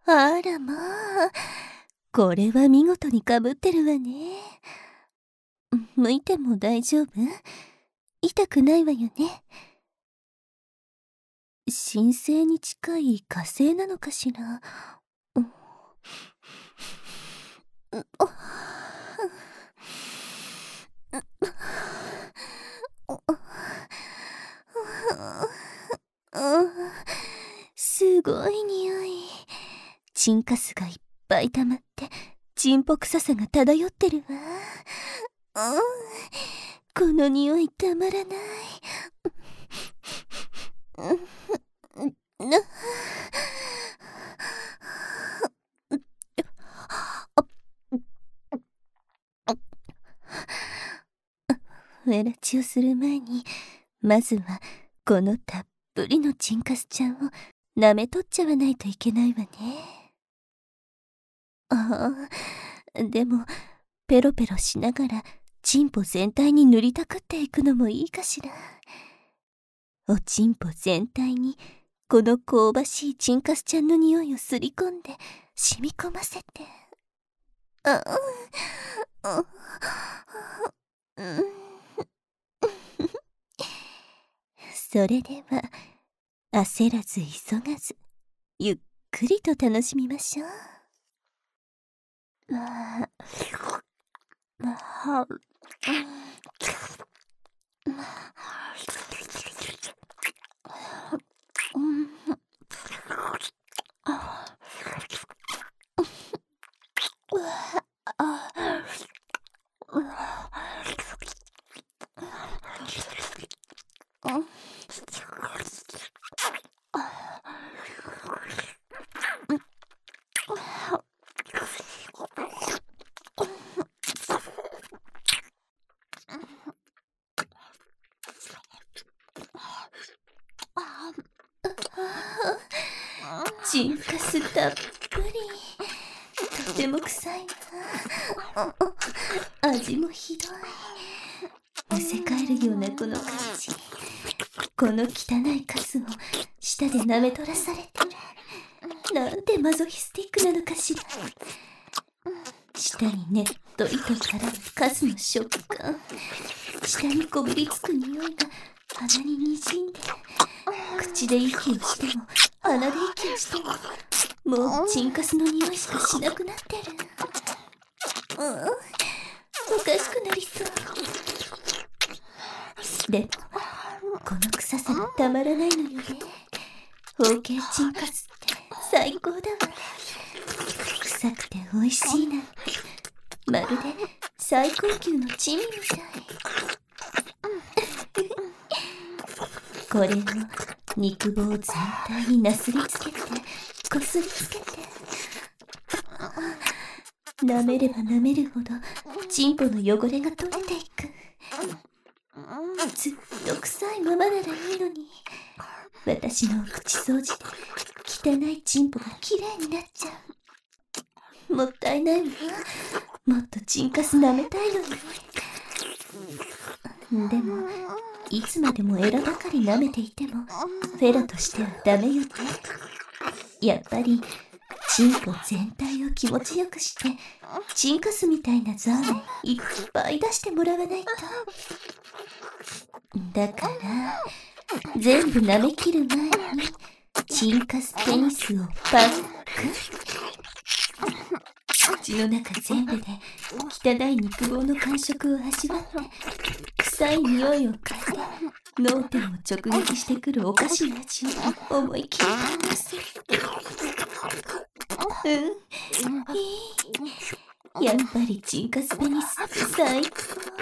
あらまあ、これは見事にかぶってるわね。向いても大丈夫？痛くないわよね。神聖に近い火星なのかしら。すごい匂い。チンカスがいっぱい溜まってチンポ臭さが漂ってるわ。この匂いたまらない。フェラチをする前に、まずはこのたっぷりのチンカスちゃんを舐めとっちゃわないといけないわね。でもペロペロしながらチンポ全体に塗りたくっていくのもいいかしら。おチンポ全体にこの香ばしいチンカスちゃんの匂いをすり込んで染み込ませて。それでは焦らず急がずゆっくりと楽しみましょう。チンカスたっぷり。とても臭いわ。味もひどい。むせ返るようなこの感じ。この汚いカスを舌で舐め取らされてる。なんてマゾヒスティックなのかしら。舌にねっとりと絡むカスの食感。舌にこびりつく匂いが鼻ににじんで、口で息をしても鼻で息をしても、もうチンカスの匂いしかしなくなってる。おかしくなりそう。でもこの臭さがたまらないのよね。包茎チンカスって最高だわ。臭くて美味しいなんて、まるで最高級の珍味みたい。これを肉棒全体になすりつけてこすりつけて、舐めれば舐めるほどチンポの汚れが取れていく。ずっと臭いままならいいのに、私のお口掃除で汚いチンポがきれいになっちゃう。もったいないわ。もっとチンカス舐めたいのに。でもいつまでもエラばかり舐めていてもフェラとしてはダメよね。やっぱりチンポ全体を気持ちよくしてチンカスみたいなザーメンいっぱい出してもらわないと。だから全部舐めきる前にチンカスペニスをパック。口の中全部で汚い肉棒の感触を味わって臭い匂いを嗅いで脳天を直撃してくるお菓子の味を思い切り感じする。やっぱりチンカスペニス最高。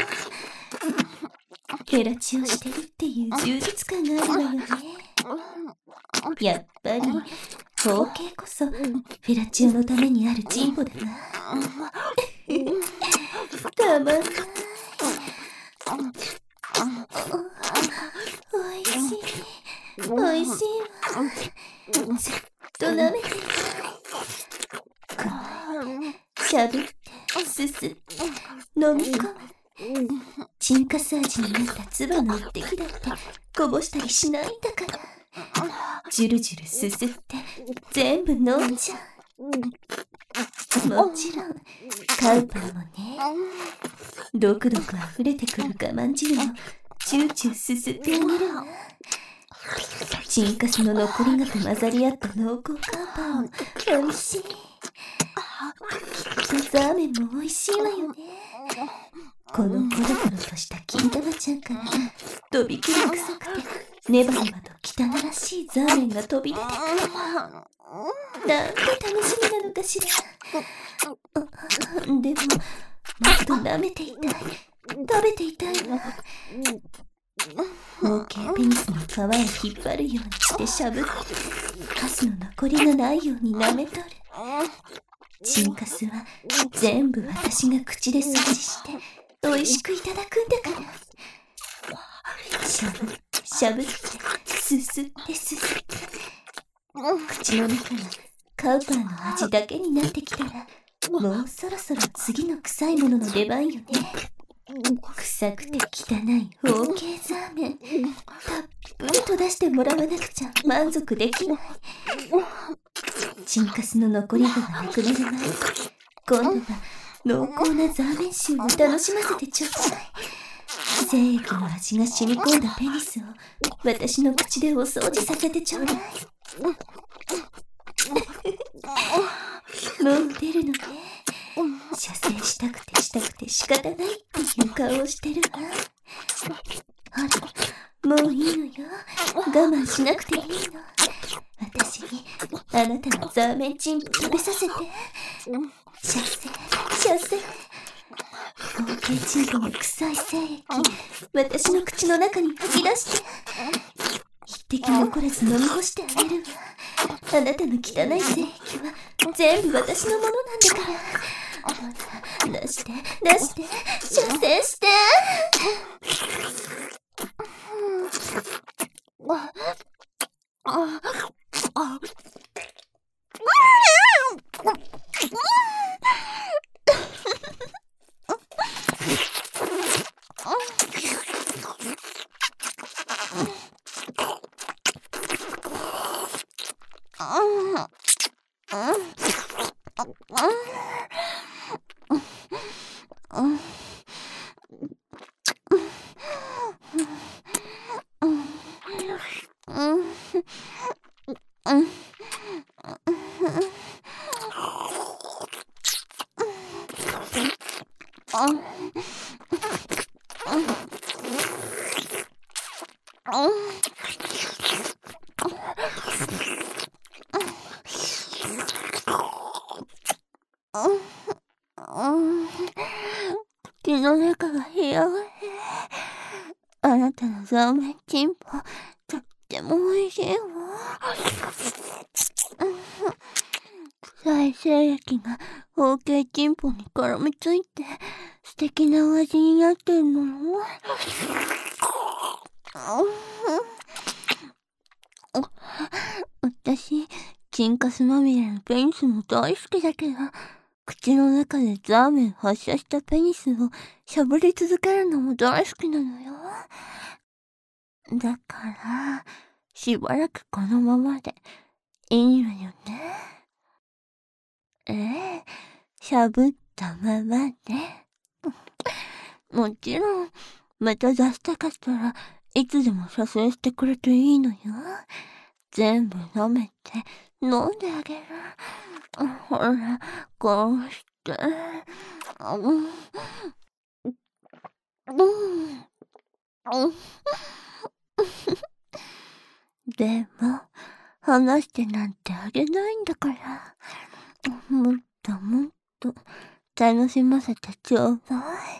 フェラチオしてるっていう充実感があるわよね。やっぱり包茎こそフェラチオのためにあるチンポだわ。たまんない。おいしい、おいしいわ。ずっと舐めてる。しゃぶってすすって飲み込む。チンカス味になった唾の一滴だってこぼしたりしないんだから。ジュルジュルすすって全部飲んじゃう。 もちろんカウパーもね。ドクドク溢れてくる我慢汁をチューチューすすってあげるわ。チンカスの残りがと混ざり合った濃厚カウパーもおいしい。きっとザーメンもおいしいわよね。このコロコロとした金玉ちゃんからとびきり臭くてネバネバと汚らしいザーメンが飛び出てくる。なんて楽しみなのかしら。でももっと舐めていたい、食べていたいわ。OK ペニスの皮を引っ張るようにしてしゃぶってカスの残りがないように舐めとる。チンカスは全部私が口で掃除して美味しくいただくんだから。しゃぶってしゃぶってすすってすすって、口の中がカウパーの味だけになってきたら、もうそろそろ次の臭いものの出番よね。臭くて汚い OK ザーメン、たっぷりと出してもらわなくちゃ満足できない。チンカスの残りがなくなる前、今度は濃厚なザーメン臭を楽しませてちょうだい。精液の味が染み込んだペニスを私の口でお掃除させてちょうだい。もう出るのね。射精したくてしたくて仕方ないっていう顔をしてるわ。ほら、もういいのよ。我慢しなくていいの。私にあなたのザーメンチンポ食べさせて。射精射精。OK チンポの臭い精液、私の口の中に吐き出して。一滴残らず飲み干してあげるわ。あなたの汚い精液は全部私のものなんだから。出して出して射精して。口の中が冷やがれ。あなたのザーメンチンポ、とっても美味しいわ。臭い精液が OK チンポに絡みついて素敵なお味になってるのよ。私、チンカスまみれのペニスも大好きだけど、口の中でザーメン発射したペニスをしゃぶり続けるのも大好きなのよ。だから、しばらくこのままでいいのよね。しゃぶったままね。もちろん、また出したかったらいつでも射精してくれていいのよ。全部舐めて飲んであげる。ほら、こうして。でも、話してなんてあげないんだから。もっともっと楽しませてちょうだい。